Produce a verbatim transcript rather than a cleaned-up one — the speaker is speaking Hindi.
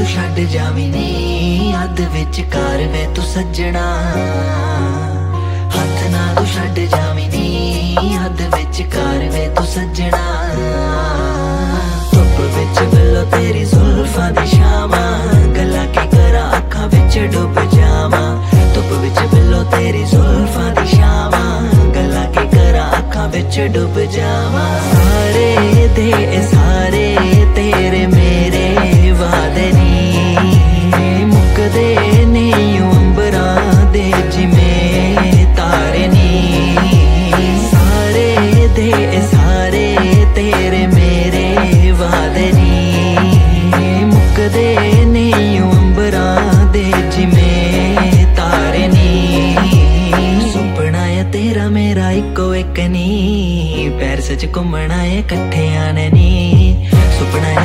छड्ड जावी नी अध विचकार वे तू सज्जणा, हथ ना तू छड्ड जावी नी अध विचकार वे तू सज्जणा। धुप विच बिल्लो तेरी जुल्फां दी शामां, गल्लां की करा अखां विच डुब जावां। धुप विच बिल्लो तेरी जुल्फां दी शामां, गल्लां की करा अखां विच डुब जावां। सारे दे सारे तेरे मेरे वादे नी मुकदे नहीं अंबरां दे जिमें तारे नी। सारे दे सारे तेरे मेरे वादे नी मुकदे नहीं अंबरां दे जिमें तारे नी। सुपना है तेरा मेरा इको एक नी, पैर सच घूमना है कट्ठे आने नी। सुपना